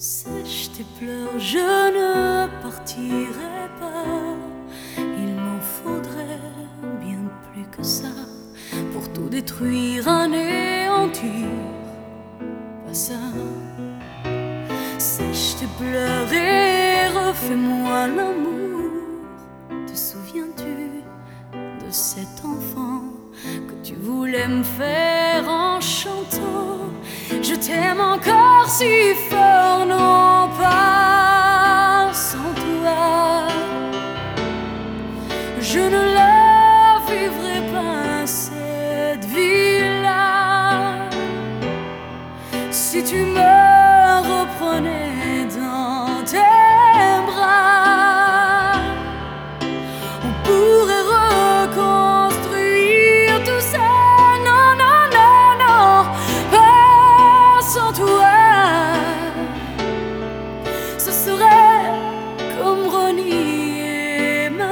Sèche tes pleurs, je ne partirai pas. Il m'en faudrait bien plus que ça pour tout détruire, anéantir. Pas ça. Sèche tes pleurs et refais-moi l'amour. Te souviens-tu de cet enfant que tu voulais me faire en chantant? Je t'aime encore si fort, non pas sans toi. Je ne la vivrai pas cette vie-là. Si tu me reprenais dans tes bras, on pourrait reconstruire tout ça. Non, non, non, non, pas sans toi. Ce serait comme renier ma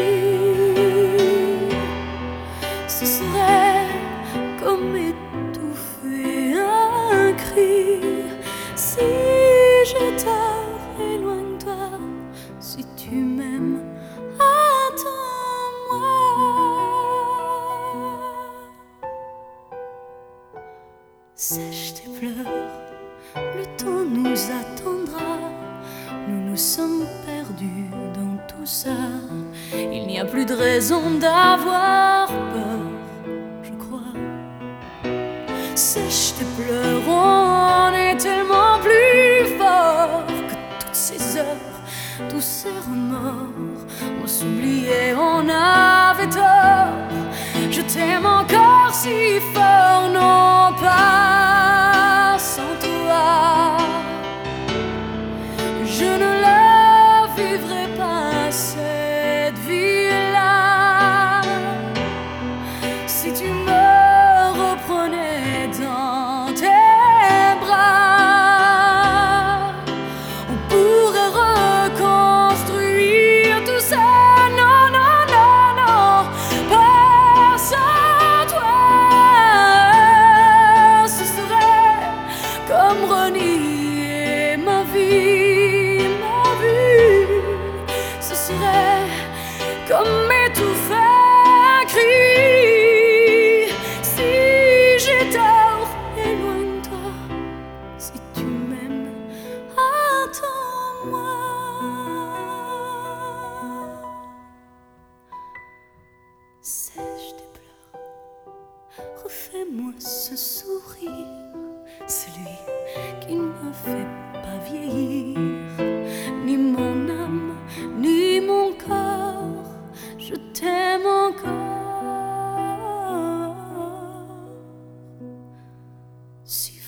vie. Ce serait comme étouffer un cri. Si je t'arrête, éloigne-toi. Si tu m'aimes, attends-moi. Sèche tes pleurs, le temps nous attendra. Nous nous sommes perdus dans tout ça. Il n'y a plus de raison d'avoir peur, je crois. Sèche tes pleurs, on est tellement plus fort que toutes ces heures, tous ces remords. On s'oubliait, on avait tort. Je t'aime encore si fort, non pas sans toi. Je ne la vivrai pas cette vie-là. Si tu me reprenais dans tes bras, on pourrait reconstruire tout ça. Non, non, non, non, pas sans toi. Ce serait comme renier ma vie, ma vie. Ce serait comme étouffer un cri. Si j'ai tort, éloigne-toi. Si tu m'aimes, attends-moi. Sèche tes pleurs, refais-moi ce sourire, celui qui ne me fait pas vieillir, ni mon âme, ni mon corps. Je t'aime encore si